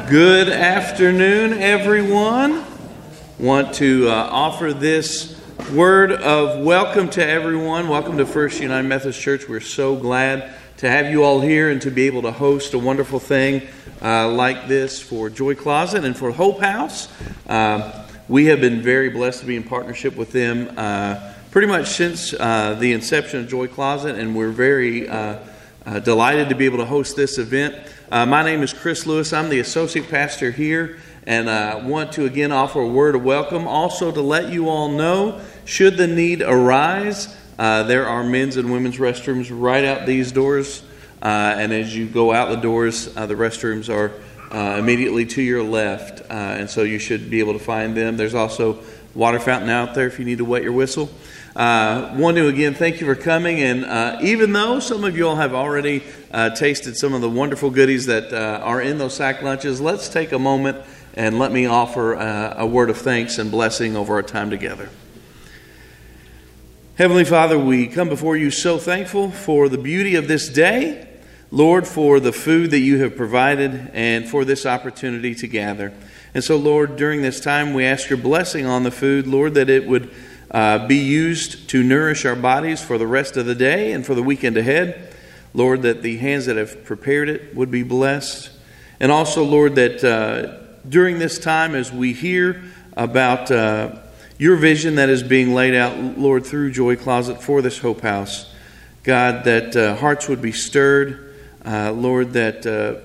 Good afternoon, everyone. Want to offer this word of welcome to everyone. Welcome to First United Methodist Church. We're so glad to have you all here and to be able to host a wonderful thing like this for Joy Closet and for Hope House. We have been very blessed to be in partnership with them pretty much since the inception of Joy Closet, and we're very delighted to be able to host this event. My name is Chris Lewis. I'm the associate pastor here, and I want to again offer a word of welcome. Also to let you all know, should the need arise, there are men's and women's restrooms right out these doors. And as you go out the doors, the restrooms are immediately to your left. And so you should be able to find them. There's also a water fountain out there if you need to wet your whistle. Want to again thank you for coming, and even though some of you all have already tasted some of the wonderful goodies that are in those sack lunches, let's take a moment and let me offer a word of thanks and blessing over our time together. Heavenly Father, we come before you so thankful for the beauty of this day, Lord, for the food that you have provided and for this opportunity to gather. And so, Lord, during this time we ask your blessing on the food, Lord, that it would be used to nourish our bodies for the rest of the day and for the weekend ahead. Lord, that the hands that have prepared it would be blessed. And also, Lord, that during this time as we hear about your vision that is being laid out, Lord, through Joy Closet for this Hope House, God, that hearts would be stirred, Lord, that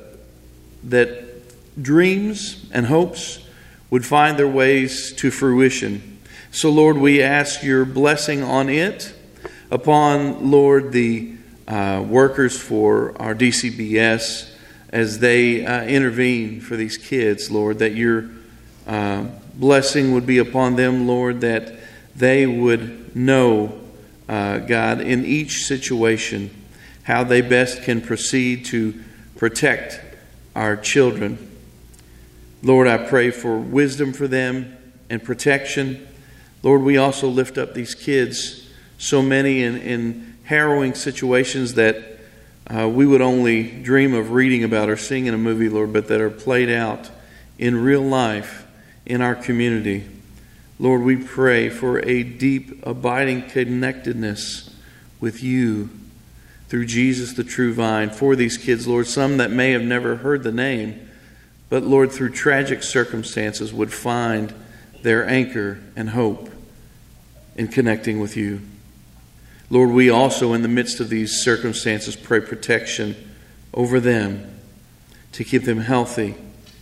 dreams and hopes would find their ways to fruition. So, Lord, we ask your blessing on it, upon, Lord, the workers for our DCBS as they intervene for these kids, Lord, that your blessing would be upon them, Lord, that they would know, God, in each situation, how they best can proceed to protect our children. Lord, I pray for wisdom for them and protection. Lord, we also lift up these kids, so many in harrowing situations that we would only dream of reading about or seeing in a movie, Lord, but that are played out in real life in our community. Lord, we pray for a deep, abiding connectedness with you through Jesus, the true vine, for these kids, Lord, some that may have never heard the name, but, Lord, through tragic circumstances would find their anchor and hope in connecting with you. Lord, we also, in the midst of these circumstances, pray protection over them to keep them healthy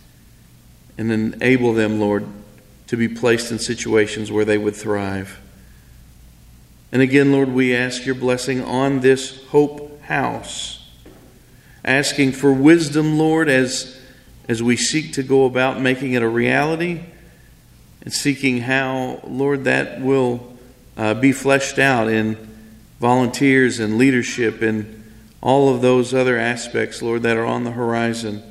and enable them, Lord, to be placed in situations where they would thrive. And again, Lord, we ask your blessing on this Hope House, asking for wisdom, Lord, as we seek to go about making it a reality, and seeking how, Lord, that will be fleshed out in volunteers and leadership and all of those other aspects, Lord, that are on the horizon.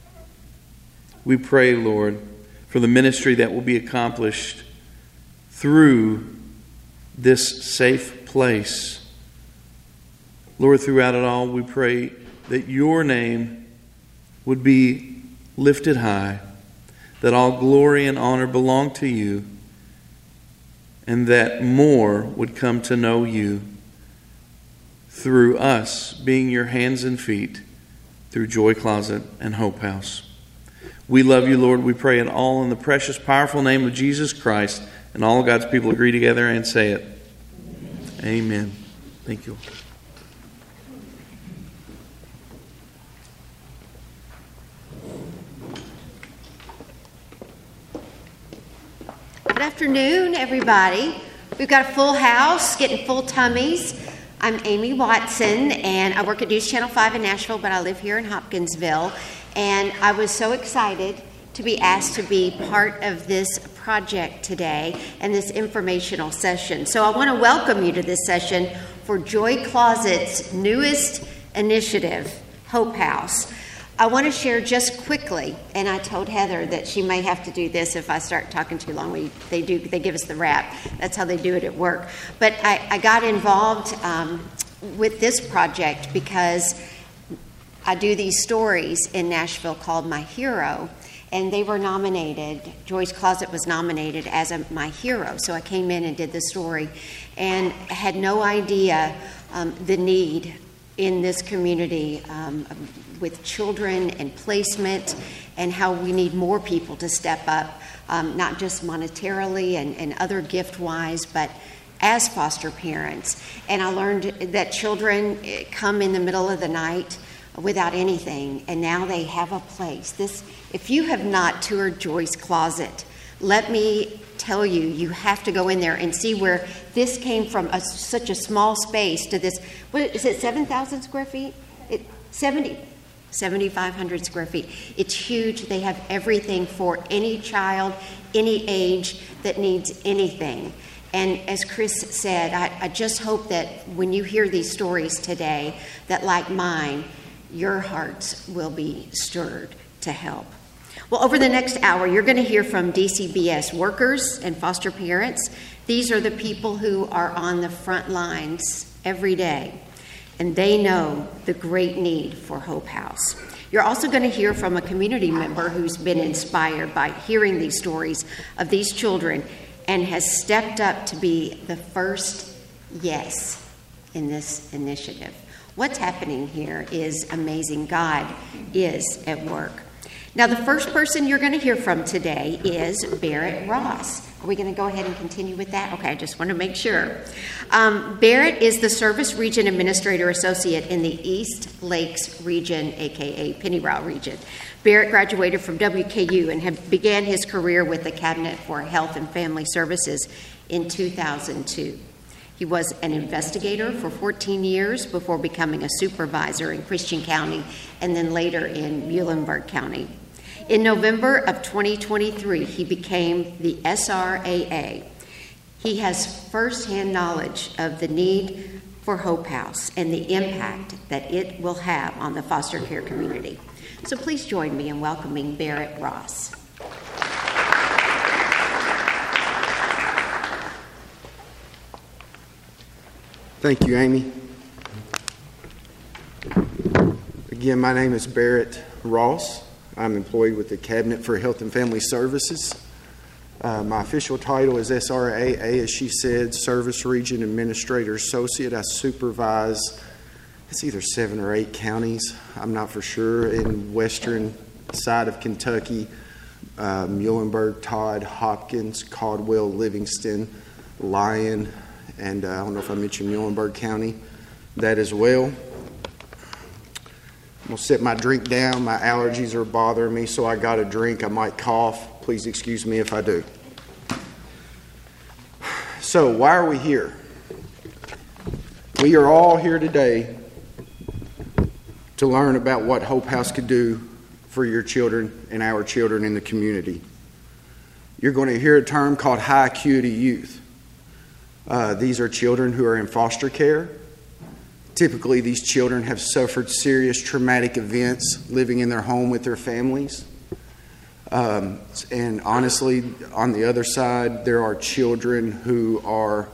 We pray, Lord, for the ministry that will be accomplished through this safe place. Lord, throughout it all, we pray that your name would be lifted high, that all glory and honor belong to you, and that more would come to know you through us being your hands and feet through Joy Closet and Hope House. We love you, Lord. We pray it all in the precious, powerful name of Jesus Christ, and all God's people agree together and say it. Amen. Thank you. Good afternoon, everybody. We've got a full house, getting full tummies. I'm Amy Watson, and I work at News Channel 5 in Nashville, but I live here in Hopkinsville. And I was so excited to be asked to be part of this project today and this informational session. So I want to welcome you to this session for Joy Closet's newest initiative, Hope House. I want to share just quickly, and I told Heather that she may have to do this if I start talking too long. They give us the wrap. That's how they do it at work. But I got involved with this project because I do these stories in Nashville called My Hero, and they were nominated. Joy's Closet was nominated as my hero, so I came in and did the story and had no idea the need in this community with children and placement, and how we need more people to step up, not just monetarily and other gift-wise, but as foster parents. And I learned that children come in the middle of the night without anything, and now they have a place. If you have not toured Joy's Closet, let me tell you, you have to go in there and see where this came from, such a small space to this. What is it, 7,000 square feet? 7,500 square feet. It's huge. They have everything for any child, any age that needs anything. And as Chris said, I just hope that when you hear these stories today, that like mine, your hearts will be stirred to help. Well, over the next hour, you're going to hear from DCBS workers and foster parents. These are the people who are on the front lines every day, and they know the great need for Hope House. You're also going to hear from a community member who's been inspired by hearing these stories of these children and has stepped up to be the first yes in this initiative. What's happening here is amazing. God is at work. Now, the first person you're going to hear from today is Barrett Ross. Are we going to go ahead and continue with that? Okay, I just want to make sure. Barrett is the Service Region Administrator Associate in the East Lakes region, aka Pennyroyal region. Barrett graduated from WKU and began his career with the Cabinet for Health and Family Services in 2002. He was an investigator for 14 years before becoming a supervisor in Christian County and then later in Muhlenberg County. In November of 2023, he became the SRAA. He has firsthand knowledge of the need for Hope House and the impact that it will have on the foster care community. So please join me in welcoming Barrett Ross. Thank you, Amy. Again, my name is Barrett Ross. I'm employed with the Cabinet for Health and Family Services. My official title is SRAA, as she said, Service Region Administrator Associate. I supervise, it's either 7 or 8 counties, I'm not for sure, in western side of Kentucky, Muhlenberg, Todd, Hopkins, Caldwell, Livingston, Lyon, and I don't know if I mentioned Muhlenberg County, that as well. I'm going to set my drink down. My allergies are bothering me, so I got a drink. I might cough. Please excuse me if I do. So, why are we here? We are all here today to learn about what Hope House could do for your children and our children in the community. You're going to hear a term called high acuity youth. These are children who are in foster care. Typically, these children have suffered serious traumatic events living in their home with their families. And honestly, on the other side, there are children who are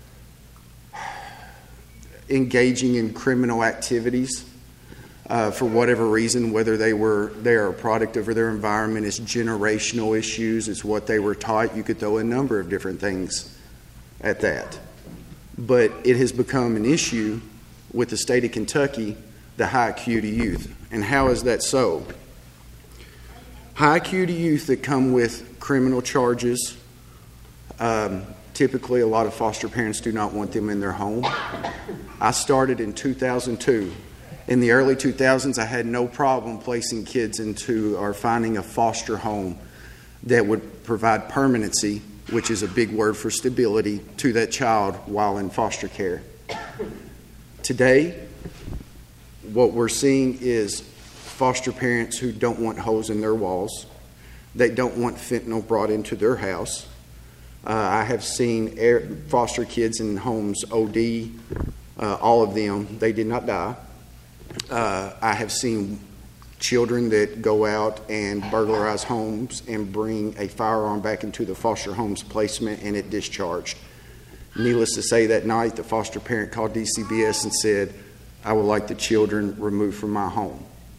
engaging in criminal activities for whatever reason, whether they are a product of their environment, it's generational issues, it's what they were taught. You could throw a number of different things at that. But it has become an issue with the state of Kentucky, the high acuity youth. And how is that so? High acuity youth that come with criminal charges, typically a lot of foster parents do not want them in their home. I started in 2002. In the early 2000s, I had no problem placing kids into or finding a foster home that would provide permanency, which is a big word for stability, to that child while in foster care. Today, what we're seeing is foster parents who don't want holes in their walls. They don't want fentanyl brought into their house. I have seen foster kids in homes OD, all of them. They did not die. I have seen children that go out and burglarize homes and bring a firearm back into the foster home's placement and it discharged. Needless to say, that night the foster parent called DCBS and said, I would like the children removed from my home.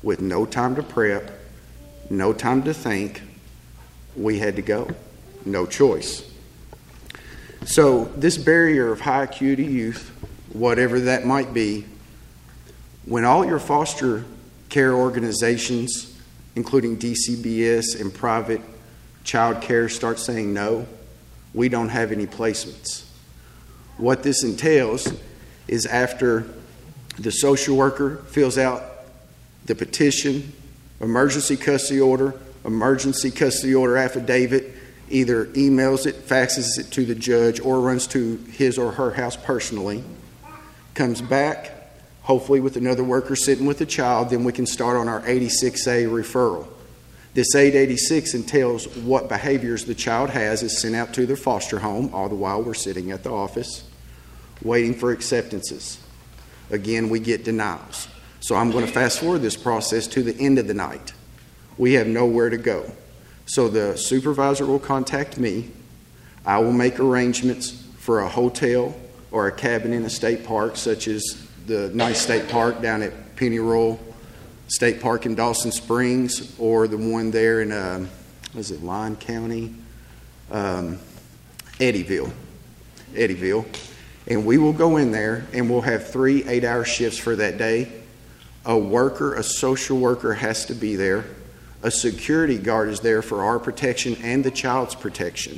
with no time to prep, no time to think. We had to go. No choice. So this barrier of high acuity youth, whatever that might be, when all your foster care organizations, including DCBS and private child care, start saying no, we don't have any placements. What this entails is after the social worker fills out the petition, emergency custody order affidavit, either emails it, faxes it to the judge, or runs to his or her house personally, comes back, hopefully with another worker sitting with the child, then we can start on our 86A referral. This 886 entails what behaviors the child has is sent out to their foster home, all the while we're sitting at the office waiting for acceptances. Again, we get denials. So I'm going to fast forward this process to the end of the night. We have nowhere to go. So the supervisor will contact me. I will make arrangements for a hotel or a cabin in a state park, such as the nice state park down at Pennyroyal State Park in Dawson Springs, or the one there in, Lyon County? Eddyville. And we will go in there and we'll have 3 8-hour shifts for that day. A social worker has to be there. A security guard is there for our protection and the child's protection.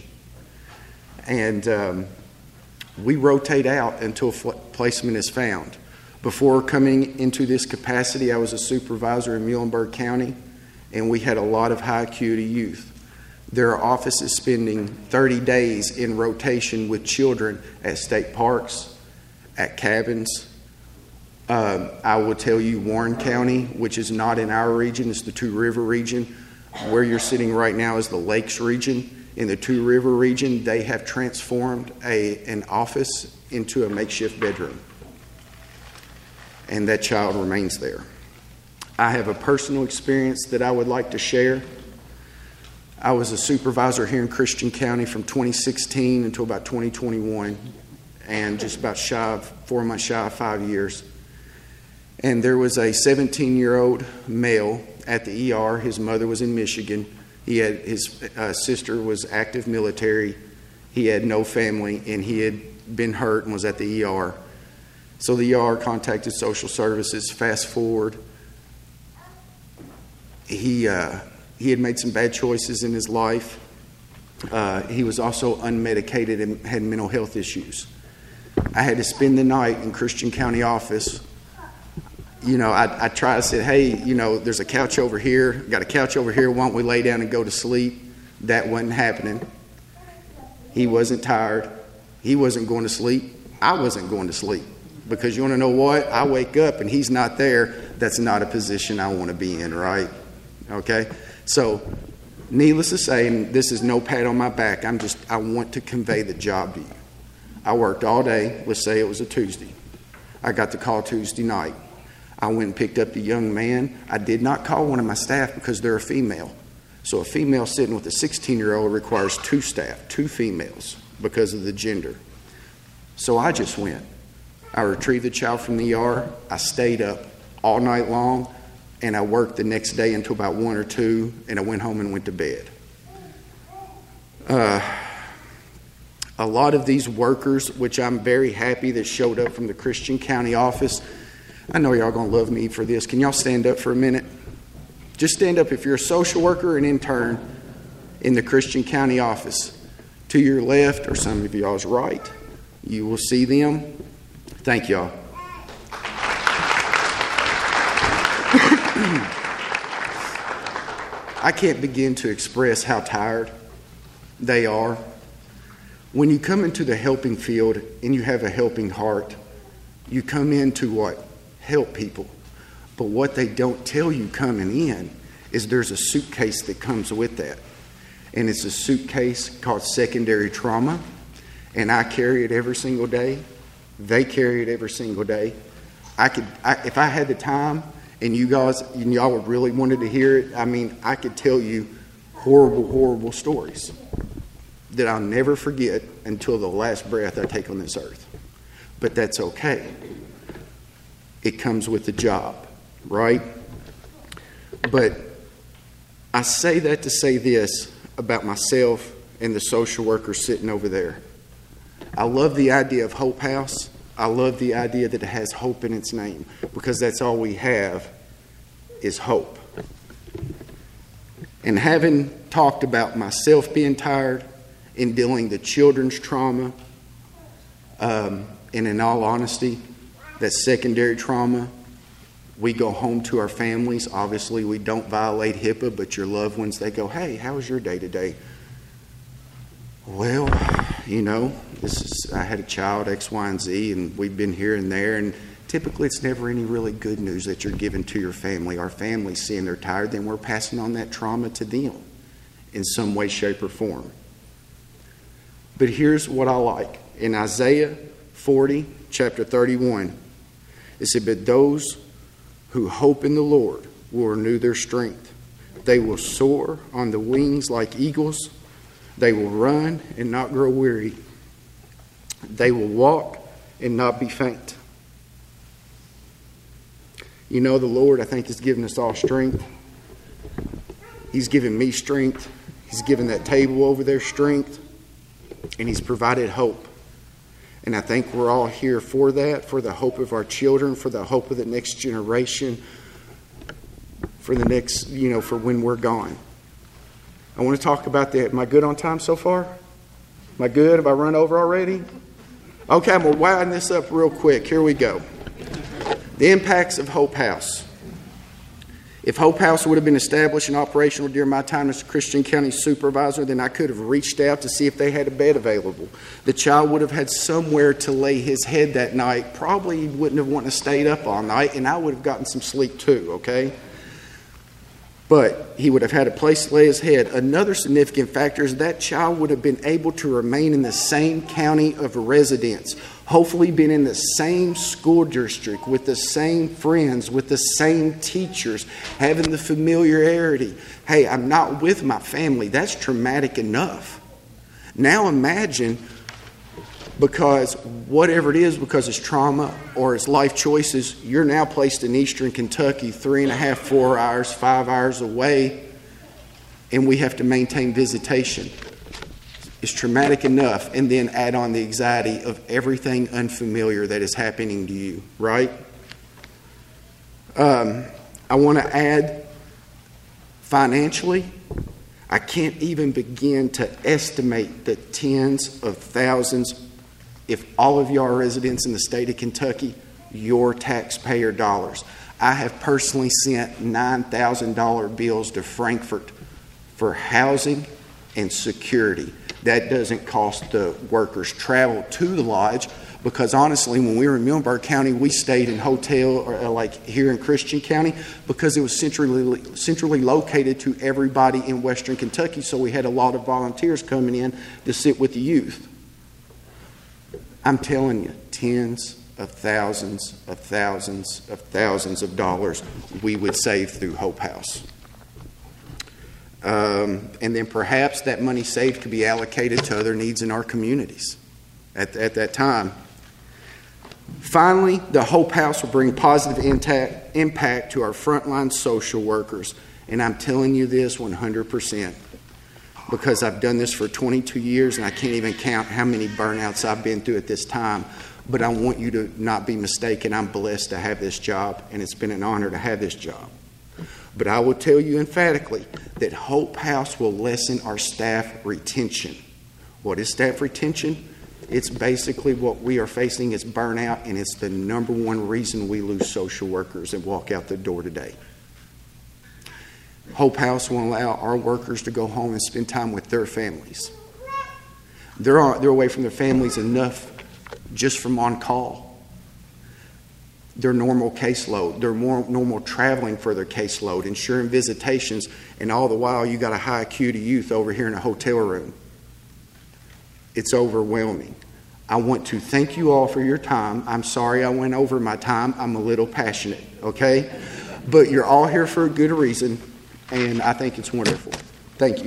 And we rotate out until placement is found. Before coming into this capacity, I was a supervisor in Muhlenberg County, and we had a lot of high acuity youth. There are offices spending 30 days in rotation with children at state parks, at cabins. I will tell you, Warren County, which is not in our region, it's the Two River region. Where you're sitting right now is the Lakes region. In the Two River region, they have transformed an office into a makeshift bedroom. And that child remains there. I have a personal experience that I would like to share. I was a supervisor here in Christian County from 2016 until about 2021, and just about 4 months shy of 5 years. And there was a 17-year-old male at the ER. His mother was in Michigan. His sister was active military. He had no family, and he had been hurt and was at the ER. So the ER contacted social services. Fast forward, he had made some bad choices in his life. He was also unmedicated and had mental health issues. I had to spend the night in Christian County office. I tried to say, hey, there's a couch over here. Got a couch over here. Why don't we lay down and go to sleep? That wasn't happening. He wasn't tired. He wasn't going to sleep. I wasn't going to sleep. Because you want to know what? I wake up and he's not there. That's not a position I want to be in, right? Okay? So, needless to say, and this is no pat on my back, I want to convey the job to you. I worked all day. Let's say it was a Tuesday. I got the call Tuesday night. I went and picked up the young man. I did not call one of my staff because they're a female. So a female sitting with a 16-year-old requires 2 staff, 2 females, because of the gender. So I just went. I retrieved the child from the ER. I stayed up all night long, and I worked the next day until about 1 or 2, and I went home and went to bed. A lot of these workers, which I'm very happy that showed up from the Christian County office, I know y'all going to love me for this. Can y'all stand up for a minute? Just stand up if you're a social worker or an intern in the Christian County office. To your left, or some of y'all's right, you will see them. Thank y'all. I can't begin to express how tired they are. When you come into the helping field and you have a helping heart, you come in to what? Help people. But what they don't tell you coming in is there's a suitcase that comes with that. And it's a suitcase called secondary trauma. And I carry it every single day. They carry it every single day. If I had the time and y'all really wanted to hear it, I could tell you horrible, horrible stories that I'll never forget until the last breath I take on this earth. But that's okay. It comes with the job, right? But I say that to say this about myself and the social worker sitting over there. I love the idea of Hope House. I love the idea that it has hope in its name, because that's all we have is hope. And having talked about myself being tired and dealing the children's trauma, and in all honesty, that secondary trauma, we go home to our families. Obviously, we don't violate HIPAA, but your loved ones, they go, hey, how was your day today? Well, I had a child, X, Y, and Z, and we've been here and there, and typically it's never any really good news that you're giving to your family. Our family's seeing they're tired, then we're passing on that trauma to them in some way, shape, or form. But here's what I like. In Isaiah 40, chapter 31, it said, but those who hope in the Lord will renew their strength. They will soar on the wings like eagles. They will run and not grow weary. They will walk and not be faint. The Lord, I think, has given us all strength. He's given me strength. He's given that table over there strength. And He's provided hope. And I think we're all here for that, for the hope of our children, for the hope of the next generation, for the next, for when we're gone. I want to talk about that. Am I good on time so far? Am I good? Have I run over already? Okay, I'm going to widen this up real quick. Here we go. The impacts of Hope House. If Hope House would have been established and operational during my time as Christian County Supervisor, then I could have reached out to see if they had a bed available. The child would have had somewhere to lay his head that night. Probably wouldn't have wanted to stay up all night, and I would have gotten some sleep too, okay? But he would have had a place to lay his head. Another significant factor is that child would have been able to remain in the same county of residence. Hopefully been in the same school district, with the same friends, with the same teachers, having the familiarity. Hey, I'm not with my family. That's traumatic enough. Now imagine, because whatever it is, because it's trauma or it's life choices, you're now placed in Eastern Kentucky 3.5, 4 hours, 5 hours away, and we have to maintain visitation. It's traumatic enough, and then add on the anxiety of everything unfamiliar that is happening to you, right? I want to add, financially, I can't even begin to estimate the tens of thousands, if all of you are residents in the state of Kentucky, your taxpayer dollars. I have personally sent $9,000 bills to Frankfort for housing and security. That doesn't cost the workers travel to the lodge, because honestly, when we were in Muhlenberg County, we stayed in hotel, or like here in Christian County, because it was centrally located to everybody in Western Kentucky. So we had a lot of volunteers coming in to sit with the youth. I'm telling you, tens of thousands of dollars we would save through Hope House. And then perhaps that money saved could be allocated to other needs in our communities at that time. Finally, the Hope House will bring positive impact to our frontline social workers. And I'm telling you this 100%, because I've done this for 22 years and I can't even count how many burnouts I've been through at this time. But I want you to not be mistaken. I'm blessed to have this job, and it's been an honor to have this job. But I will tell you emphatically that Hope House will lessen our staff retention. What is staff retention? It's basically what we are facing is burnout, and it's the number one reason we lose social workers and walk out the door today. Hope House will allow our workers to go home and spend time with their families. They're away from their families enough just from on call. Their normal caseload, their more normal traveling for their caseload, ensuring visitations, and all the while you got a high acuity youth over here in a hotel room. It's overwhelming. I want to thank you all for your time. I'm sorry I went over my time. I'm a little passionate, okay? But you're all here for a good reason, and I think it's wonderful. Thank you.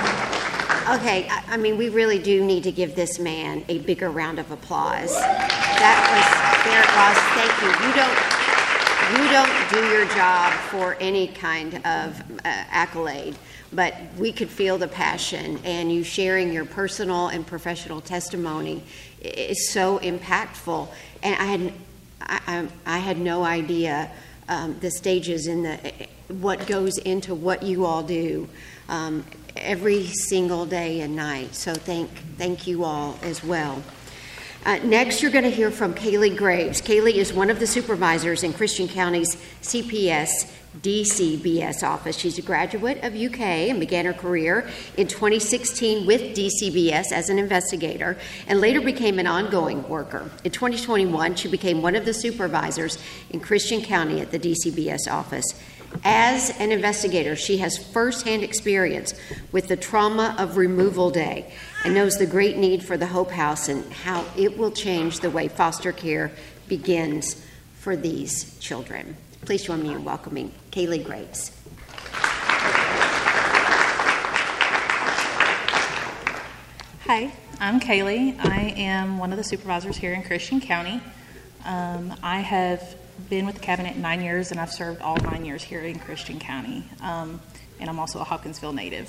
Okay, I mean, we really do need to give this man a bigger round of applause. That was Barrett Ross. Thank you. You don't do your job for any kind of accolade, but we could feel the passion, and you sharing your personal and professional testimony is so impactful. And I had no idea the stages in what goes into what you all do every single day and night. So thank you all as well. Next, you're going to hear from Kaylee Graves. Kaylee is one of the supervisors in Christian County's CPS DCBS office. She's a graduate of UK and began her career in 2016 with DCBS as an investigator and later became an ongoing worker. In 2021, she became one of the supervisors in Christian County at the DCBS office. As an investigator, she has firsthand experience with the trauma of Removal Day and knows the great need for the Hope House and how it will change the way foster care begins for these children. Please join me in welcoming Kaylee Graves. Hi, I'm Kaylee. I am one of the supervisors here in Christian County. I have been with the cabinet 9 years, and I've served all 9 years here in Christian County. And I'm also a Hopkinsville native.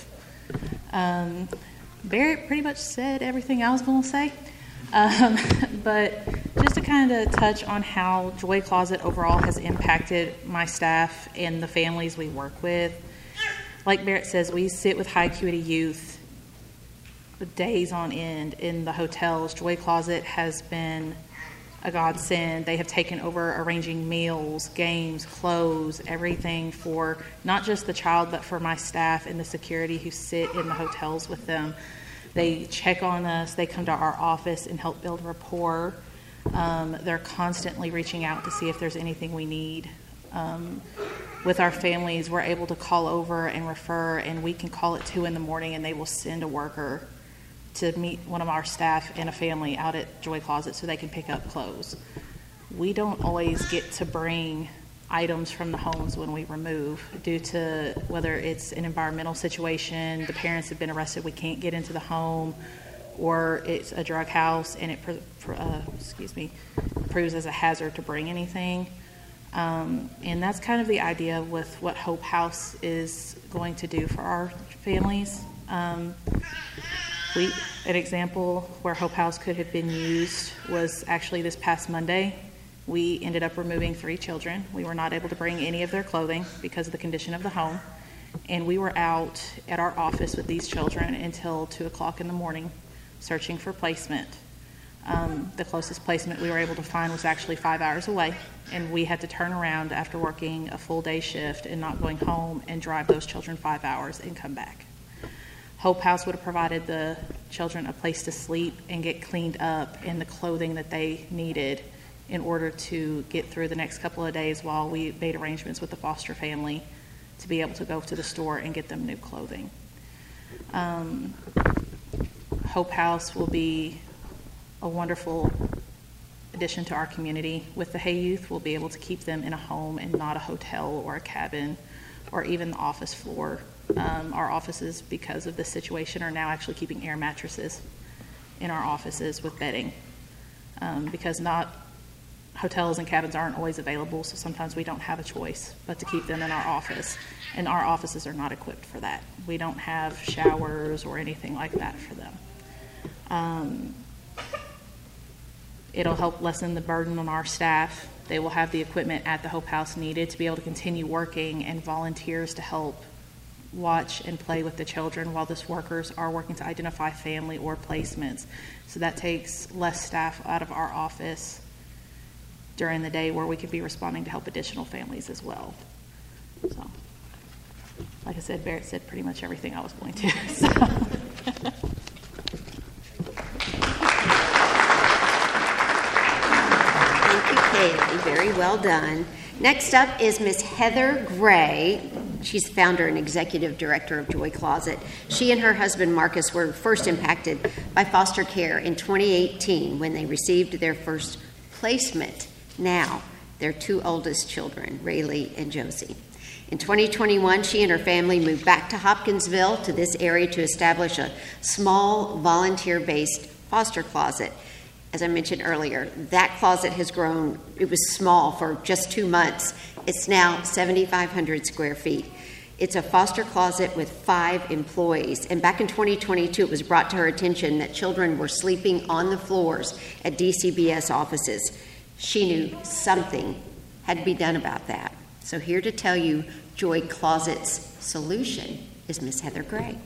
Barrett pretty much said everything I was going to say. But just to kind of touch on how Joy Closet overall has impacted my staff and the families we work with. Like Barrett says, we sit with high acuity youth days on end in the hotels. Joy Closet has been a godsend. They have taken over arranging meals, games, clothes, everything for not just the child, but for my staff and the security who sit in the hotels with them. They check on us. They come to our office and help build rapport. They're constantly reaching out to see if there's anything we need. With our families, we're able to call over and refer, and we can call at 2 in the morning and they will send a worker to meet one of our staff and a family out at Joy Closet so they can pick up clothes. We don't always get to bring items from the homes when we remove due to whether it's an environmental situation, the parents have been arrested, we can't get into the home, or it's a drug house and it proves as a hazard to bring anything. And that's kind of the idea with what Hope House is going to do for our families. An example where Hope House could have been used was actually this past Monday. We ended up removing 3 children. We were not able to bring any of their clothing because of the condition of the home. And we were out at our office with these children until 2 o'clock in the morning searching for placement. The closest placement we were able to find was actually 5 hours away. And we had to turn around after working a full day shift and not going home and drive those children 5 hours and come back. Hope House would have provided the children a place to sleep and get cleaned up and the clothing that they needed in order to get through the next couple of days while we made arrangements with the foster family to be able to go to the store and get them new clothing. Hope House will be a wonderful addition to our community. With the Hay Youth, we'll be able to keep them in a home and not a hotel or a cabin or even the office floor. Our offices, because of this situation, are now actually keeping air mattresses in our offices with bedding because not hotels and cabins aren't always available, so sometimes we don't have a choice but to keep them in our office, and our offices are not equipped for that. We don't have showers or anything like that for them. It'll help lessen the burden on our staff. They will have the equipment at the Hope House needed to be able to continue working, and volunteers to help watch and play with the children while these workers are working to identify family or placements. So that takes less staff out of our office during the day where we could be responding to help additional families as well. So, like I said, Barrett said pretty much everything I was going to. So. Thank you, Kaylee. Very well done. Next up is Miss Heather Gray. She's founder and executive director of Joy Closet. She and her husband Marcus were first impacted by foster care in 2018 when they received their first placement. Now, their 2 oldest children, Rayleigh and Josie. In 2021, she and her family moved back to Hopkinsville to this area to establish a small volunteer-based foster closet. as I mentioned earlier, that closet has grown. It was small for just 2 months. It's now 7,500 square feet. It's a foster closet with 5 employees. And back in 2022, it was brought to her attention that children were sleeping on the floors at DCBS offices. She knew something had to be done about that. So here to tell you Joy Closet's solution is Miss Heather Gray.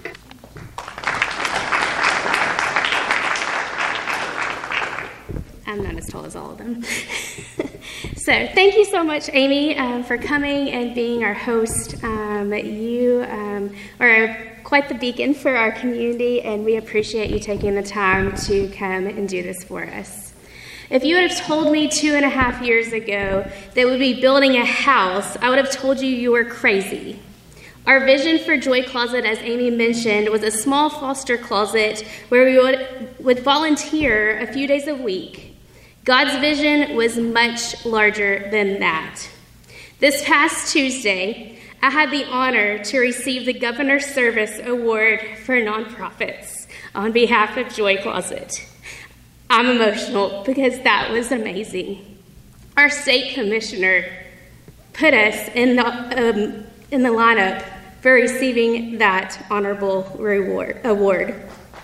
I'm not as tall as all of them. So thank you so much, Amy, for coming and being our host. You are quite the beacon for our community, and we appreciate you taking the time to come and do this for us. If you would have told me 2.5 years ago that we'd be building a house, I would have told you were crazy. Our vision for Joy Closet, as Amy mentioned, was a small foster closet where we would volunteer a few days a week. God's vision was much larger than that. This past Tuesday, I had the honor to receive the Governor's Service Award for Nonprofits on behalf of Joy Closet. I'm emotional because that was amazing. Our state commissioner put us in the lineup for receiving that honorable award.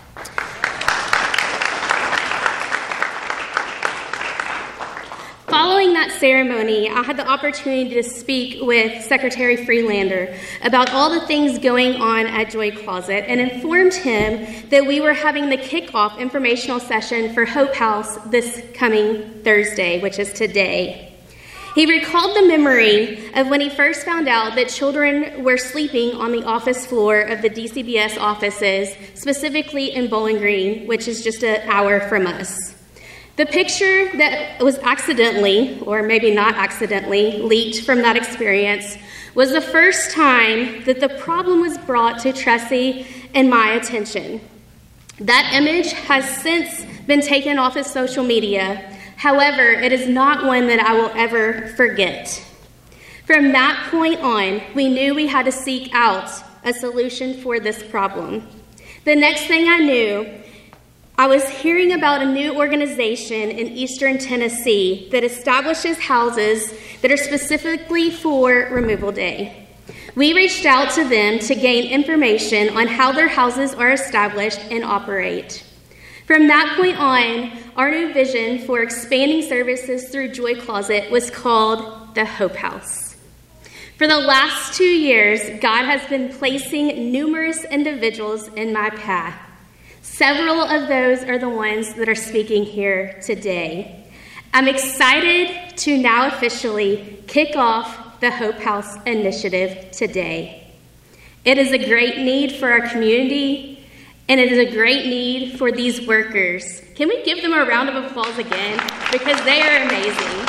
Following that ceremony, I had the opportunity to speak with Secretary Freelander about all the things going on at Joy Closet and informed him that we were having the kickoff informational session for Hope House this coming Thursday, which is today. He recalled the memory of when he first found out that children were sleeping on the office floor of the DCBS offices, specifically in Bowling Green, which is just an hour from us. The picture that was accidentally, or maybe not accidentally, leaked from that experience was the first time that the problem was brought to Tressie and my attention. That image has since been taken off of social media. However, it is not one that I will ever forget. From that point on, we knew we had to seek out a solution for this problem. The next thing I knew, I was hearing about a new organization in Eastern Tennessee that establishes houses that are specifically for Removal Day. We reached out to them to gain information on how their houses are established and operate. From that point on, our new vision for expanding services through Joy Closet was called the Hope House. For the last 2 years, God has been placing numerous individuals in my path. Several of those are the ones that are speaking here today. I'm excited to now officially kick off the Hope House initiative today. It is a great need for our community, and it is a great need for these workers. Can we give them a round of applause again? Because they are amazing.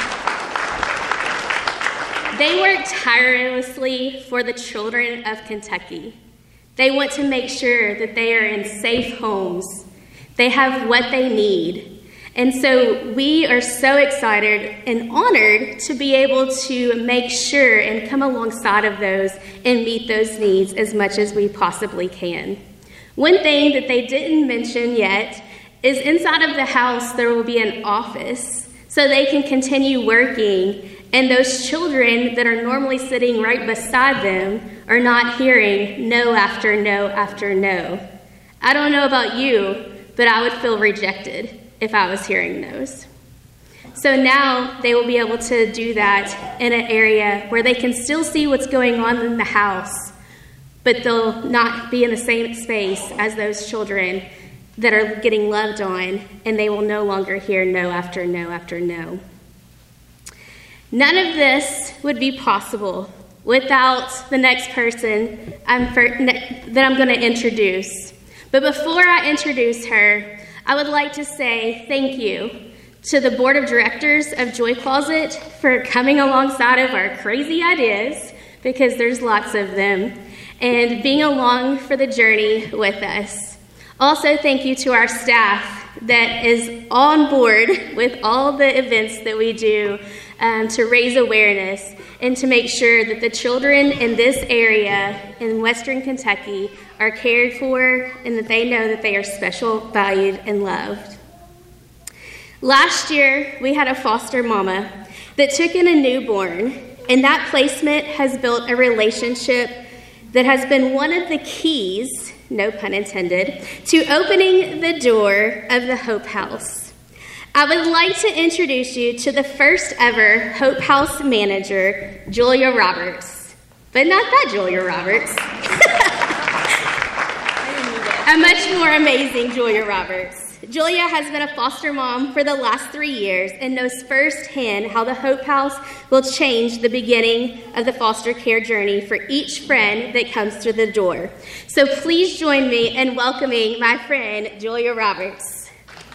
They work tirelessly for the children of Kentucky. They want to make sure that they are in safe homes. They have what they need. And so we are so excited and honored to be able to make sure and come alongside of those and meet those needs as much as we possibly can. One thing that they didn't mention yet is inside of the house there will be an office so they can continue working, and those children that are normally sitting right beside them are not hearing no after no after no. I don't know about you, but I would feel rejected if I was hearing those. So now they will be able to do that in an area where they can still see what's going on in the house, but they'll not be in the same space as those children that are getting loved on, and they will no longer hear no after no after no. None of this would be possible without the next person that I'm going to introduce. But before I introduce her, I would like to say thank you to the Board of Directors of Joy Closet for coming alongside of our crazy ideas, because there's lots of them, and being along for the journey with us. Also, thank you to our staff that is on board with all the events that we do to raise awareness and to make sure that the children in this area in Western Kentucky are cared for and that they know that they are special, valued, and loved. Last year, we had a foster mama that took in a newborn, and that placement has built a relationship that has been one of the keys, no pun intended, to opening the door of the Hope House. I would like to introduce you to the first ever Hope House manager, Julia Roberts. But not that Julia Roberts. A much more amazing Julia Roberts. Julia has been a foster mom for the last 3 years and knows firsthand how the Hope House will change the beginning of the foster care journey for each friend that comes through the door. So please join me in welcoming my friend, Julia Roberts.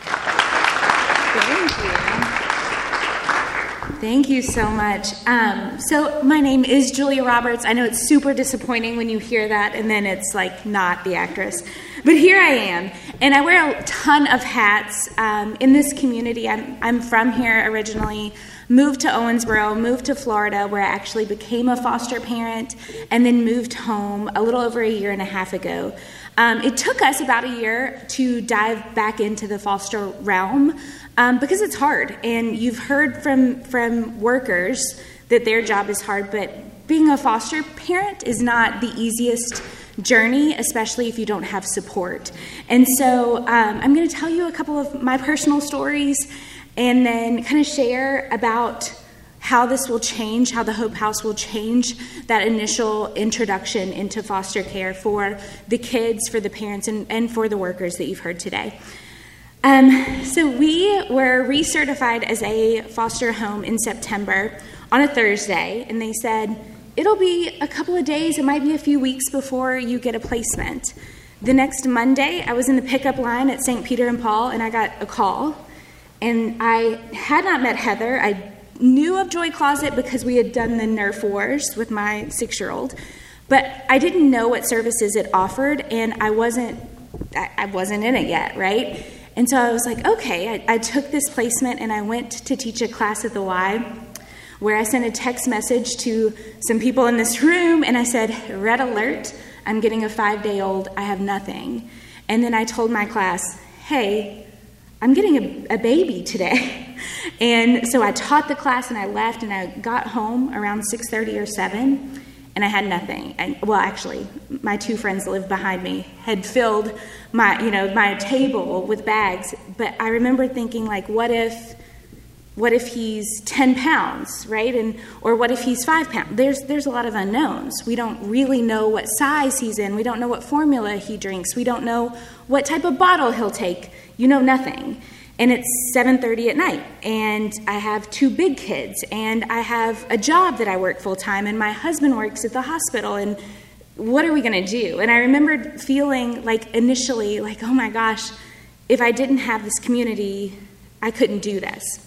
Thank you. Thank you so much. So my name is Julia Roberts. I know it's super disappointing when you hear that and then it's like not the actress. But here I am, and I wear a ton of hats in this community. I'm from here originally, moved to Owensboro, moved to Florida, where I actually became a foster parent, and then moved home a little over a year and a half ago. It took us about a year to dive back into the foster realm because it's hard, and you've heard from workers that their job is hard, but being a foster parent is not the easiest journey, especially if you don't have support. And so I'm going to tell you a couple of my personal stories and then kind of share about how this will change, how the Hope House will change that initial introduction into foster care for the kids, for the parents, and for the workers that you've heard today. So we were recertified as a foster home in September on a Thursday, and they said, it'll be a couple of days, it might be a few weeks before you get a placement. The next Monday, I was in the pickup line at St. Peter and Paul, and I got a call. And I had not met Heather. I knew of Joy Closet because we had done the Nerf Wars with my 6-year-old. But I didn't know what services it offered, and I wasn't in it yet, right? And so I was like, okay, I took this placement, and I went to teach a class at the Y, where I sent a text message to some people in this room, and I said, red alert, I'm getting a 5-day-old, I have nothing. And then I told my class, hey, I'm getting a baby today. And so I taught the class, and I left, and I got home around 6:30 or 7, and I had nothing. Well, actually, my 2 friends that lived behind me had filled my table with bags, but I remember thinking, like, what if he's 10 pounds, right? Or what if he's 5 pounds? There's a lot of unknowns. We don't really know what size he's in. We don't know what formula he drinks. We don't know what type of bottle he'll take. You know nothing. And it's 7:30 at night, and I have 2 big kids, and I have a job that I work full time, and my husband works at the hospital, and what are we going to do? And I remembered feeling like initially, like, oh my gosh, if I didn't have this community, I couldn't do this.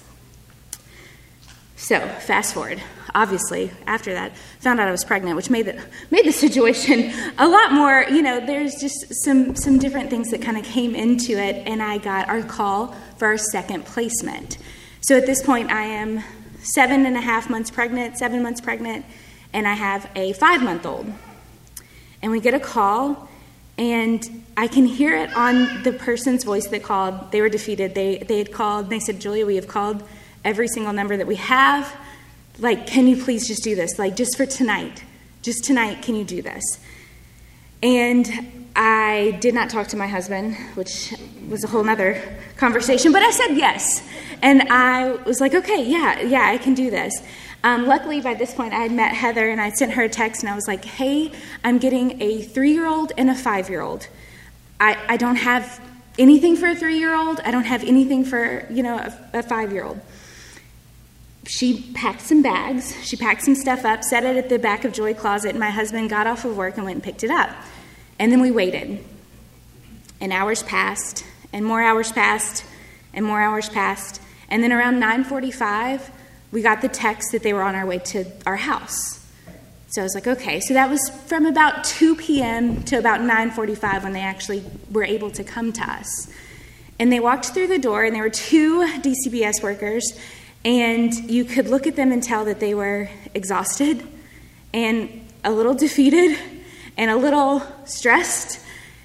So fast forward, obviously, after that, found out I was pregnant, which made the situation a lot more, there's just some different things that kind of came into it, and I got our call for our second placement. So at this point, I am 7 months pregnant, and I have a 5-month-old. And we get a call, and I can hear it on the person's voice that called. They were defeated. They had called, and they said, Julia, we have called every single number that we have. Like, can you please just do this? Like, just for tonight. Just tonight, can you do this? And I did not talk to my husband, which was a whole nother conversation, but I said yes. And I was like, okay, yeah, I can do this. Luckily, by this point, I had met Heather, and I sent her a text, and I was like, hey, I'm getting a 3-year-old and a 5-year-old. I don't have anything for a 3-year-old. I don't have anything for, a 5-year-old. She packed some bags. She packed some stuff up, set it at the back of Joy Closet, and my husband got off of work and went and picked it up. And then we waited. And hours passed, and more hours passed, and more hours passed. And then around 9:45, we got the text that they were on our way to our house. So I was like, okay. So that was from about 2 p.m. to about 9:45 when they actually were able to come to us. And they walked through the door, and there were 2 DCBS workers, and you could look at them and tell that they were exhausted and a little defeated and a little stressed.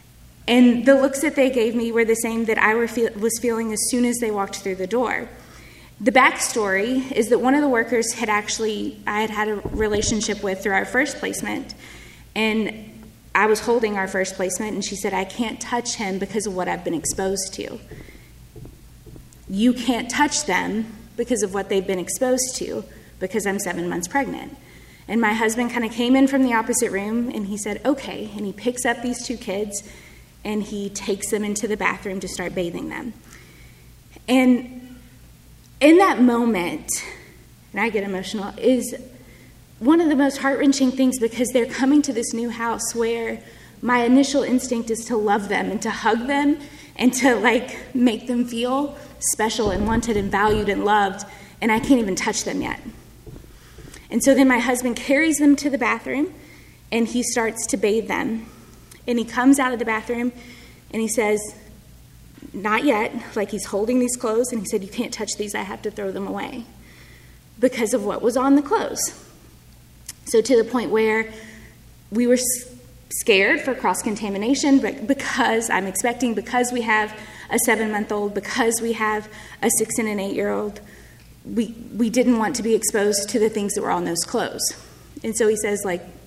And the looks that they gave me were the same that I was feeling as soon as they walked through the door. The backstory is that one of the workers I had had a relationship with through our first placement, and I was holding our first placement, and she said, I can't touch him because of what I've been exposed to. You can't touch them because of what they've been exposed to, because I'm 7 months pregnant. And my husband kind of came in from the opposite room, and he said, okay, and he picks up these 2 kids, and he takes them into the bathroom to start bathing them. And in that moment, and I get emotional, is one of the most heart-wrenching things, because they're coming to this new house where my initial instinct is to love them and to hug them and to make them feel special and wanted and valued and loved, and I can't even touch them yet. And so then my husband carries them to the bathroom, and he starts to bathe them. And he comes out of the bathroom, and he says, not yet, he's holding these clothes, and he said, you can't touch these, I have to throw them away, because of what was on the clothes. So to the point where we were scared for cross-contamination, but because we have a 7-month-old, because we have a 6 and an 8-year-old, we didn't want to be exposed to the things that were on those clothes. And so he says,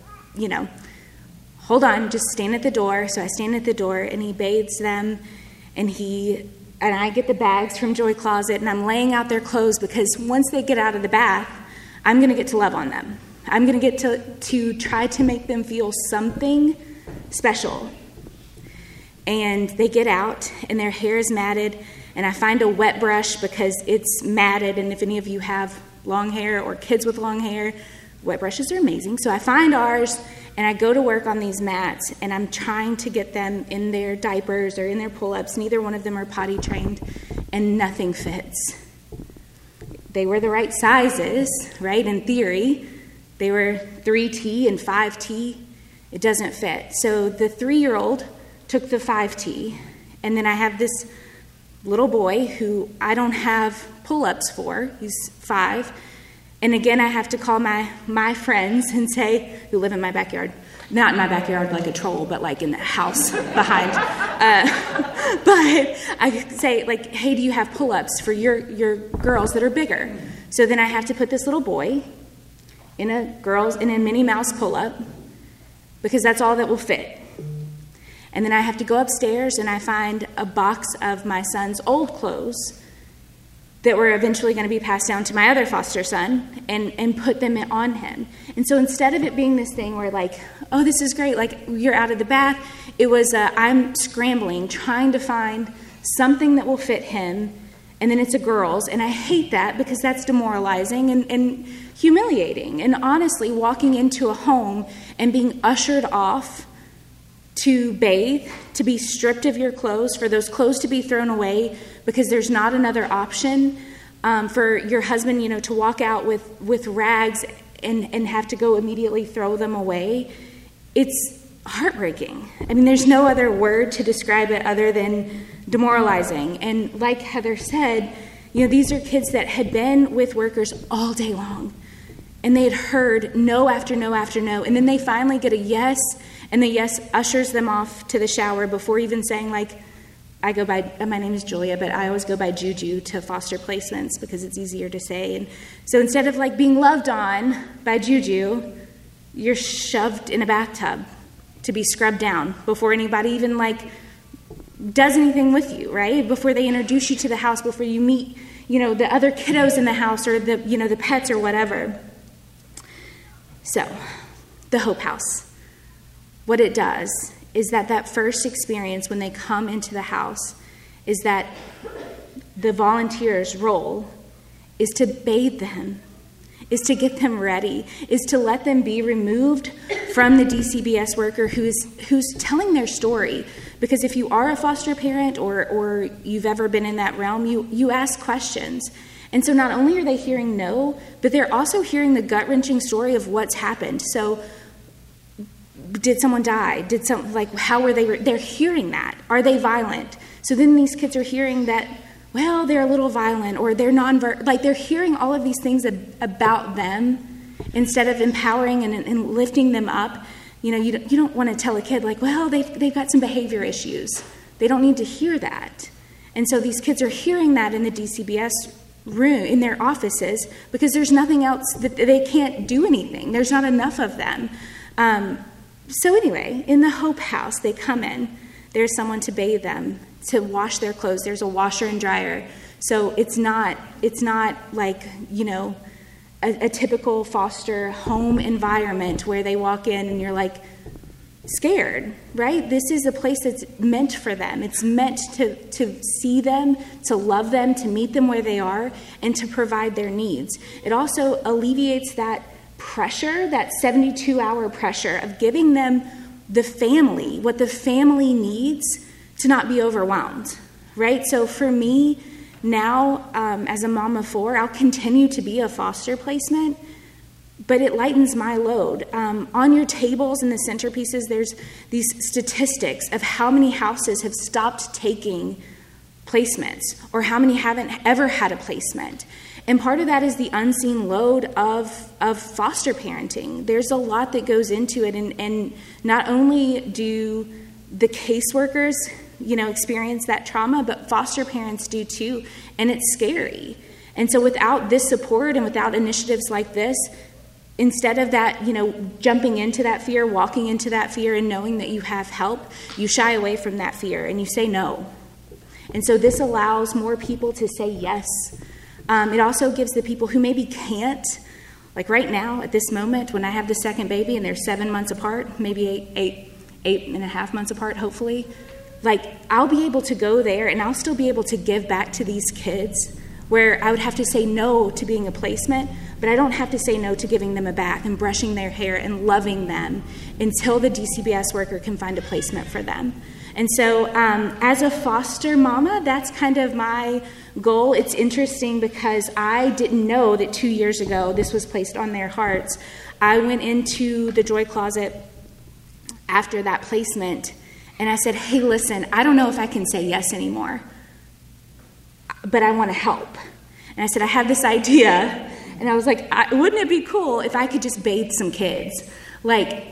hold on, just stand at the door. So I stand at the door, and he bathes them, and I get the bags from Joy Closet, and I'm laying out their clothes, because once they get out of the bath, I'm going to get to love on them. I'm going to get to try to make them feel something special. And they get out, and their hair is matted, and I find a wet brush because it's matted, and if any of you have long hair or kids with long hair, wet brushes are amazing. So I find ours, and I go to work on these mats, and I'm trying to get them in their diapers or in their pull-ups. Neither one of them are potty trained, and nothing fits. They were the right sizes, right, in theory. They were 3T and 5T. It doesn't fit. So the 3-year-old took the 5T, and then I have this little boy who I don't have pull-ups for. He's 5. And again, I have to call my friends and say, who live in my backyard. Not in my backyard like a troll, but in the house behind. But I say, hey, do you have pull-ups for your girls that are bigger? So then I have to put this little boy in a Minnie Mouse pull-up, because that's all that will fit. And then I have to go upstairs, and I find a box of my son's old clothes that were eventually going to be passed down to my other foster son, and put them on him. And so instead of it being this thing where oh, this is great, you're out of the bath, it was I'm scrambling, trying to find something that will fit him, and then it's a girl's. And I hate that, because that's demoralizing and humiliating. And honestly, walking into a home and being ushered off to bathe, to be stripped of your clothes, for those clothes to be thrown away because there's not another option, for your husband, to walk out with rags and have to go immediately throw them away, it's heartbreaking. I mean, there's no other word to describe it other than demoralizing. And like Heather said, these are kids that had been with workers all day long, and they had heard no after no after no, and then they finally get a yes, and the yes ushers them off to the shower before even saying, I go by, my name is Julia, but I always go by Juju to foster placements because it's easier to say. And so instead of being loved on by Juju, you're shoved in a bathtub to be scrubbed down before anybody even does anything with you, right? Before they introduce you to the house, before you meet, the other kiddos in the house, or the pets or whatever. So, the Hope House. What it does is that first experience when they come into the house is that the volunteer's role is to bathe them, is to get them ready, is to let them be removed from the DCBS worker who's telling their story. Because if you are a foster parent or you've ever been in that realm, you ask questions. And so not only are they hearing no, but they're also hearing the gut-wrenching story of what's happened. So did someone die? How were they? They're hearing that. Are they violent? So then these kids are hearing that, well, they're a little violent, or they're they're hearing all of these things about them. Instead of empowering and lifting them up, You don't want to tell a kid like, well, they've got some behavior issues. They don't need to hear that. And so these kids are hearing that in the DCBS room, in their offices, because there's nothing else, that they can't do anything. There's not enough of them. So anyway, in the Hope House, they come in. There's someone to bathe them, to wash their clothes. There's a washer and dryer. So it's not like, a typical foster home environment where they walk in and you're like scared, right? This is a place that's meant for them. It's meant to see them, to love them, to meet them where they are, and to provide their needs. It also alleviates that pressure, that 72-hour pressure of giving them the family, what the family needs to not be overwhelmed, right? So for me now, as a mom of 4, I'll continue to be a foster placement, but it lightens my load. On your tables and the centerpieces, there's these statistics of how many houses have stopped taking placements or how many haven't ever had a placement. And part of that is the unseen load of foster parenting. There's a lot that goes into it, and not only do the caseworkers, experience that trauma, but foster parents do too, and it's scary. And so without this support and without initiatives like this, instead of that, jumping into that fear, walking into that fear and knowing that you have help, you shy away from that fear and you say no. And so this allows more people to say yes. It also gives the people who maybe can't, like right now at this moment when I have the second baby and they're 7 months apart, maybe eight and a half months apart, hopefully, like I'll be able to go there and I'll still be able to give back to these kids where I would have to say no to being a placement, but I don't have to say no to giving them a bath and brushing their hair and loving them until the DCBS worker can find a placement for them. And so as a foster mama, that's kind of my goal. It's interesting because I didn't know that 2 years ago this was placed on their hearts. I went into the Joy Closet after that placement and I said, hey, listen, I don't know if I can say yes anymore, but I want to help. And I said, I have this idea. And I was like, wouldn't it be cool if I could just bathe some kids? Like,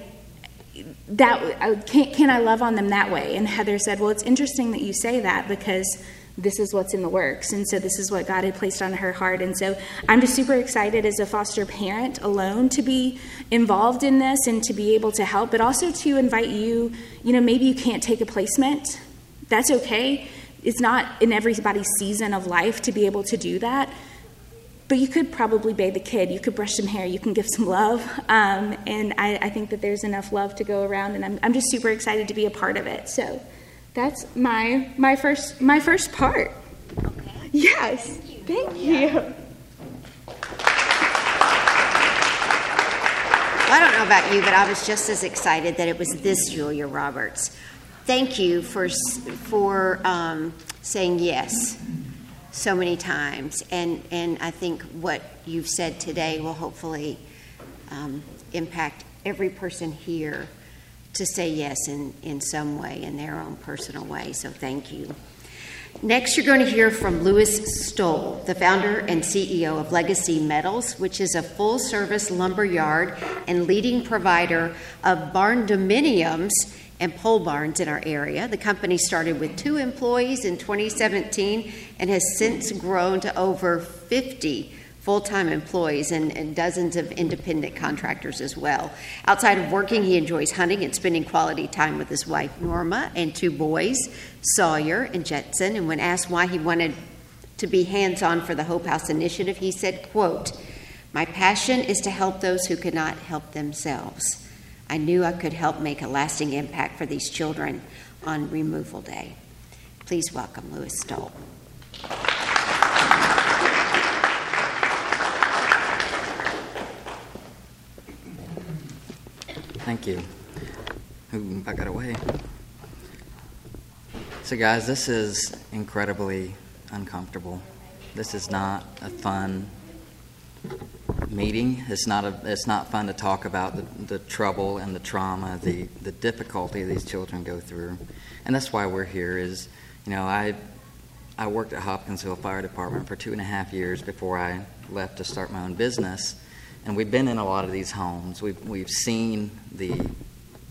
that can I love on them that way? And Heather said, well, it's interesting that you say that because this is what's in the works. And so this is what God had placed on her heart. And so I'm just super excited as a foster parent alone to be involved in this and to be able to help, but also to invite you, maybe you can't take a placement. That's okay. It's not in everybody's season of life to be able to do that. But you could probably bathe the kid. You could brush some hair. You can give some love. And I think that there's enough love to go around. And I'm just super excited to be a part of it. So that's my first part. Okay. Yes. Thank you. Well, I don't know about you, but I was just as excited that it was this Julia Roberts. Thank you for saying yes so many times, and I think what you've said today will hopefully impact every person here to say yes in some way, in their own personal way, so thank you. Next, you're going to hear from Louis Stoll, the founder and CEO of Legacy Metals, which is a full-service lumber yard and leading provider of barn dominiums and pole barns in our area. The company started with 2 employees in 2017 and has since grown to over 50 full-time employees and dozens of independent contractors as well. Outside of working, he enjoys hunting and spending quality time with his wife, Norma, and 2 boys, Sawyer and Jetson. And when asked why he wanted to be hands-on for the Hope House initiative, he said, quote, "My passion is to help those who cannot help themselves. I knew I could help make a lasting impact for these children on Removal Day." Please welcome Louis Stoll. Thank you. Ooh, I got away. So guys, this is incredibly uncomfortable. This is not a fun meeting. It's not fun to talk about the trouble and the trauma, the difficulty these children go through. And that's why we're here is, I worked at Hopkinsville Fire Department for 2.5 years before I left to start my own business. And we've been in a lot of these homes. We've seen the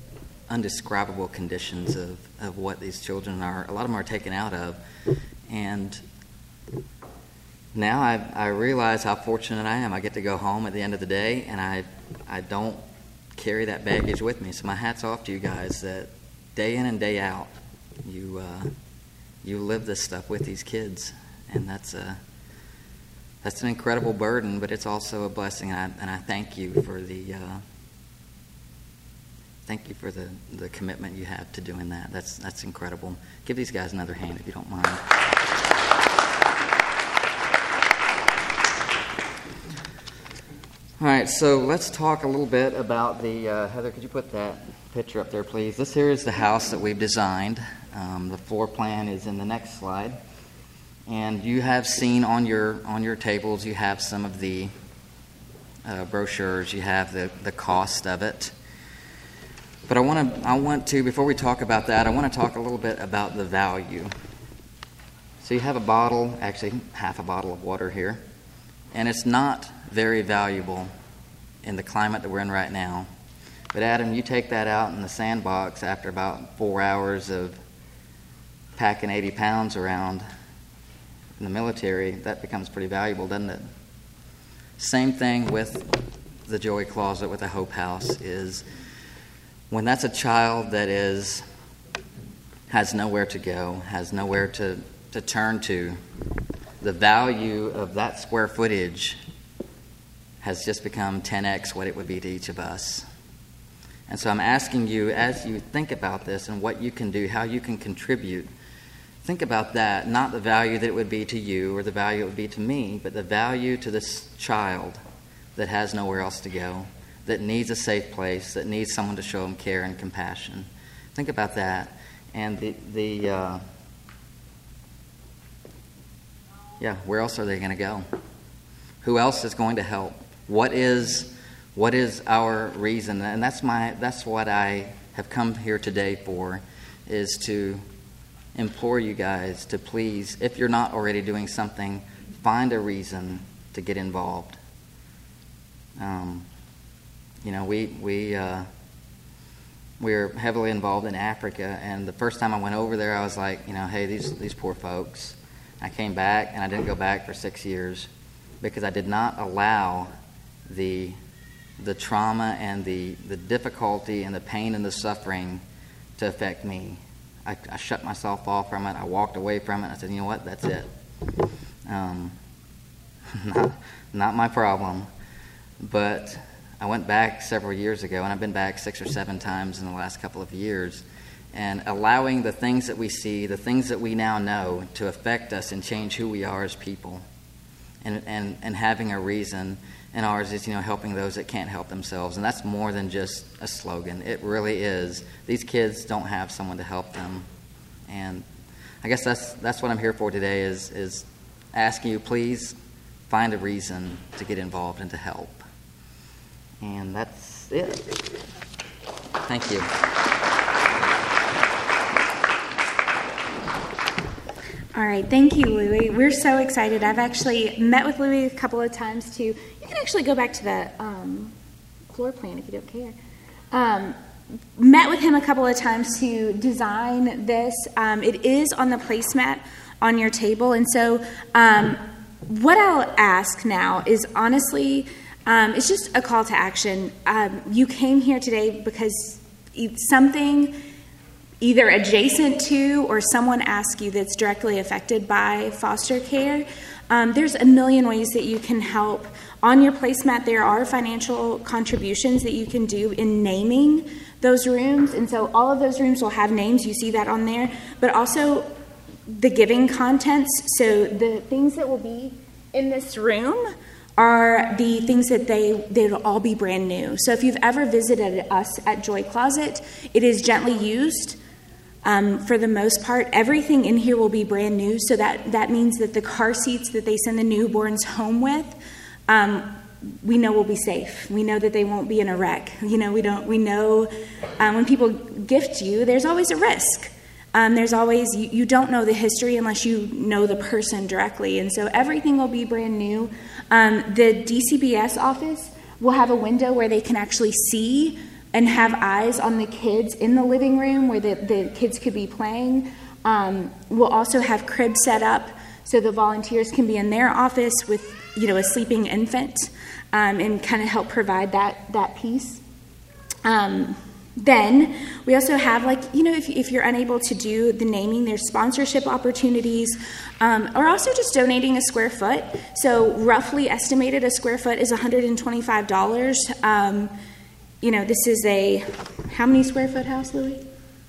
undescribable conditions of what these children are. A lot of them are taken out of. And now I realize how fortunate I am. I get to go home at the end of the day, and I don't carry that baggage with me. So my hat's off to you guys that day in and day out, you live this stuff with these kids, and that's an incredible burden, but it's also a blessing. And I thank you for the commitment you have to doing that. That's incredible. Give these guys another hand if you don't mind. All right, so let's talk a little bit about the, Heather, could you put that picture up there, please? This here is the house that we've designed. The floor plan is in the next slide. And you have seen on your tables, you have some of the brochures, you have the cost of it. But I want to, before we talk about that, I want to talk a little bit about the value. So you have a bottle, actually half a bottle of water here, and it's not very valuable in the climate that we're in right now. But Adam, you take that out in the sandbox after about 4 hours of packing 80 pounds around in the military, that becomes pretty valuable, doesn't it? Same thing with the Joy Closet, with the Hope House, is when that's a child that has nowhere to go, has nowhere to turn to, the value of that square footage has just become 10x what it would be to each of us. And so I'm asking you, as you think about this and what you can do, how you can contribute, think about that, not the value that it would be to you or the value it would be to me, but the value to this child that has nowhere else to go, that needs a safe place, that needs someone to show them care and compassion. Think about that. And where else are they going to go? Who else is going to help? What is our reason? And that's what I have come here today for, is to implore you guys to please, if you're not already doing something, find a reason to get involved. We're heavily involved in Africa, and the first time I went over there, I was like, hey, these poor folks. I came back, and I didn't go back for 6 years because I did not allow the trauma and the difficulty and the pain and the suffering to affect me. I shut myself off from it. I walked away from it. I said, you know what? That's it. Not my problem. But I went back several years ago, and I've been back 6 or 7 times in the last couple of years. And allowing the things that we see, the things that we now know, to affect us and change who we are as people. And having a reason. And ours is, helping those that can't help themselves. And that's more than just a slogan. It really is. These kids don't have someone to help them. And I guess that's what I'm here for today, is asking you, please find a reason to get involved and to help. And that's it. Thank you. All right, thank you, Louie. We're so excited. I've actually met with Louie a couple of times too. You can actually go back to the floor plan if you don't care. Met with him a couple of times to design this. It is on the placemat on your table. And so what I'll ask now is honestly, it's just a call to action. You came here today because something either adjacent to or someone asked you that's directly affected by foster care. There's a million ways that you can help. On your placemat, there are financial contributions that you can do in naming those rooms. And so all of those rooms will have names. You see that on there. But also the giving contents. So the things that will be in this room are the things that they'll all be brand new. So if you've ever visited us at Joy Closet, it is gently used. For the most part, everything in here will be brand new. So that means that the car seats that they send the newborns home with, we know will be safe. We know that they won't be in a wreck. We know when people gift you, there's always a risk. There's always, you don't know the history unless you know the person directly. And so everything will be brand new. The DCBS office will have a window where they can actually see and have eyes on the kids in the living room where the kids could be playing. We'll also have cribs set up so the volunteers can be in their office with, a sleeping infant, and kind of help provide that piece. Then we also have, if you're unable to do the naming, there's sponsorship opportunities, or also just donating a square foot. So roughly estimated a square foot is $125. This is how many square foot house, Louis?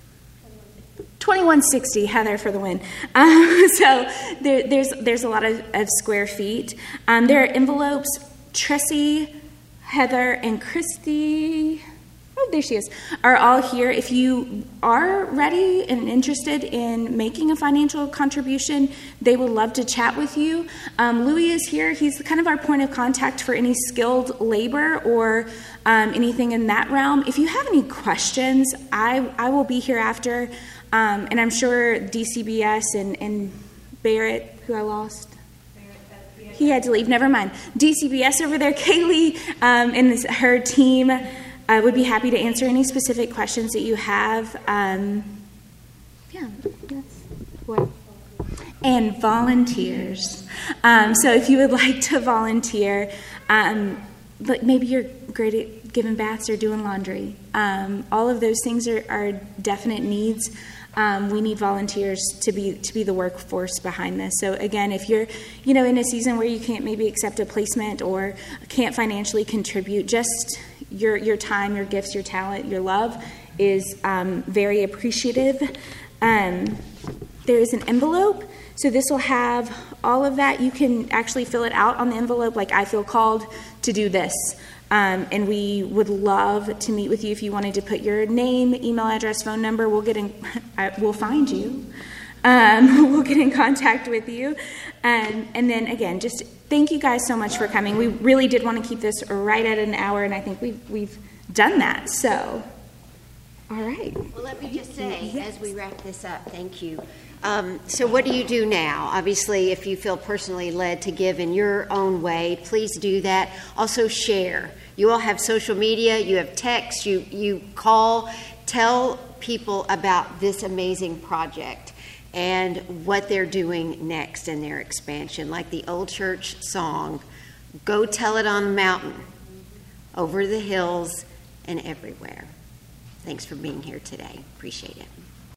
2160, Heather for the win. So there's a lot of square feet. There are envelopes. Tressie, Heather, and Christy, there she is, are all here. If you are ready and interested in making a financial contribution, they would love to chat with you. Louis is here. He's kind of our point of contact for any skilled labor or anything in that realm. If you have any questions, I will be here after. And I'm sure DCBS and Barrett, who I lost. He had to leave. Never mind. DCBS over there, Kaylee, and her team would be happy to answer any specific questions that you have. That's what. And volunteers. So if you would like to volunteer, but maybe you're great at giving baths or doing laundry. All of those things are definite needs. We need volunteers to be the workforce behind this. So again, if you're, in a season where you can't maybe accept a placement or can't financially contribute, just your time, your gifts, your talent, your love is very appreciative. There is an envelope. So this will have all of that. You can actually fill it out on the envelope, like I feel called to do this. And we would love to meet with you if you wanted to put your name, email address, phone number. We'll find you. We'll get in contact with you. And then again, just thank you guys so much for coming. We really did want to keep this right at an hour, and I think we've done that. So, all right. Well, let me just say, as we wrap this up, thank you. So what do you do now? Obviously, if you feel personally led to give in your own way, please do that. Also share. You all have social media, you have text, you call, tell people about this amazing project and what they're doing next in their expansion. Like the old church song, go tell it on the mountain, over the hills, and everywhere. Thanks for being here today. Appreciate it.